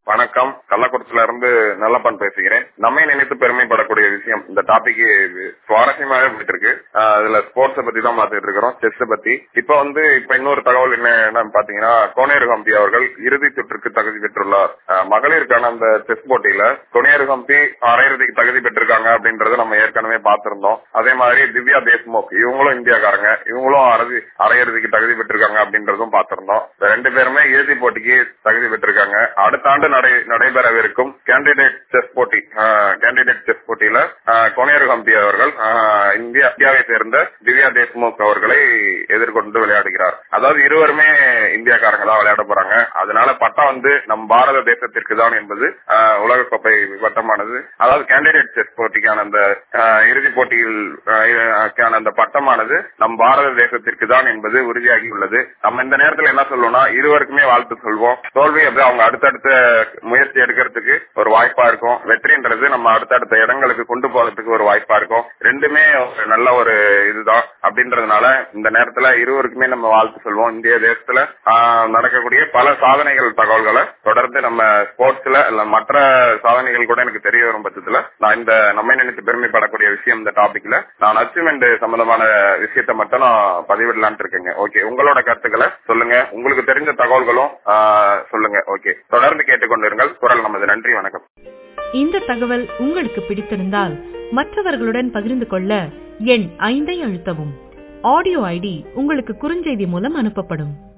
வணக்கம். கள்ளக்குறிச்சியில இருந்து நல்லப்பன் பேசுகிறேன். நம்மை நினைத்து பெருமைப்படக்கூடிய விஷயம் இந்த டாபிக் சுவாரஸ்யமாவே போயிட்டு இருக்கு. இதுல ஸ்போர்ட்ஸ் பத்தி தான் பாத்துட்டு இருக்கிறோம், செஸ் பத்தி. இப்ப இன்னொரு தகவல் என்னன்னு பாத்தீங்கன்னா, கோனேரு ஹம்பி அவர்கள் இறுதி சுற்றுக்கு தகுதி பெற்றுள்ளார். மகளிருக்கான அந்த செஸ் போட்டியில கோனேரு ஹம்பி அரையிறுதிக்கு தகுதி பெற்றிருக்காங்க அப்படின்றத நம்ம ஏற்கனவே பார்த்திருந்தோம். அதே மாதிரி திவ்யா தேஷ்முக் இவங்களும் இந்தியாக்காரங்க, இவங்களும் அரையிறுதிக்கு தகுதி பெற்றிருக்காங்க அப்படின்றதும் பார்த்திருந்தோம். ரெண்டு பேருமே இறுதி போட்டிக்கு தகுதி பெற்றிருக்காங்க. அடுத்த ஆண்டு நடைபெறவிருக்கும் கேண்டிடேட் செஸ் போட்டியில கோனேரு ஹம்பி அவர்கள் இந்தியாவை சேர்ந்த திவ்யா தேஷ்முக் அவர்களை எதிர்கொண்டு விளையாடுகிறார். அதாவது இருவருமே இந்தியாக்காரங்க தான் விளையாட போறாங்க. அதனால பட்டம் நம் பாரத தேசத்திற்கு தான் என்பது உலகக்கோப்பை பட்டமானது. அதாவது கேண்டிடேட் செஸ் போட்டிக்கான அந்த இறுதி போட்டியில் அந்த பட்டமானது நம் பாரத தேசத்திற்கு தான் என்பது உறுதியாகி உள்ளது. நம்ம இந்த நேரத்தில் என்ன சொல்லுவோம்னா, இருவருக்குமே வாழ்த்து சொல்வோம். தோல்வி அவங்க அடுத்தடுத்த முயற்சி எடுக்கிறதுக்கு ஒரு வாய்ப்பா இருக்கும். வெற்றின்றது நம்ம அடுத்தடுத்த இடங்களுக்கு கொண்டு போறதுக்கு ஒரு வாய்ப்பா இருக்கும். ரெண்டுமே நல்ல ஒரு இதுதான் அப்படின்றதுனால இந்த நேரத்துல இருவருக்குமே நம்ம வாழ்த்து சொல்வோம். இந்திய தேசத்துல நடக்கக்கூடிய பல சாதனைகள் தகவல்களை தொடர்ந்து நம்ம ஸ்போர்ட்ஸ்ல இல்ல மற்ற சாதனைகள் கூட எனக்கு தெரிய வரும் பட்சத்துல நான் இந்த நம்மை நினைத்து பெருமைப்படக்கூடிய விஷயம் இந்த டாபிக்ல நான் அச்சீவ்மெண்ட் சம்பந்தமான விஷயத்தை மட்டும் நான் பதிவிடலான் இருக்கேங்க. ஓகே, உங்களோட கருத்துக்களை சொல்லுங்க, உங்களுக்கு தெரிஞ்ச தகவல்களும் சொல்லுங்க. ஓகே, தொடர்ந்து கேட்டுக்கொண்டிருங்கள். குரல் நமது. நன்றி, வணக்கம். இந்த தகவல் உங்களுக்கு பிடித்திருந்தால் மற்றவர்களுடன் பகிர்ந்து கொள்ள எண் 5 அழுத்தவும். ஆடியோ ஐடி உங்களுக்கு குறுஞ்செய்தி மூலம் அனுப்பப்படும்.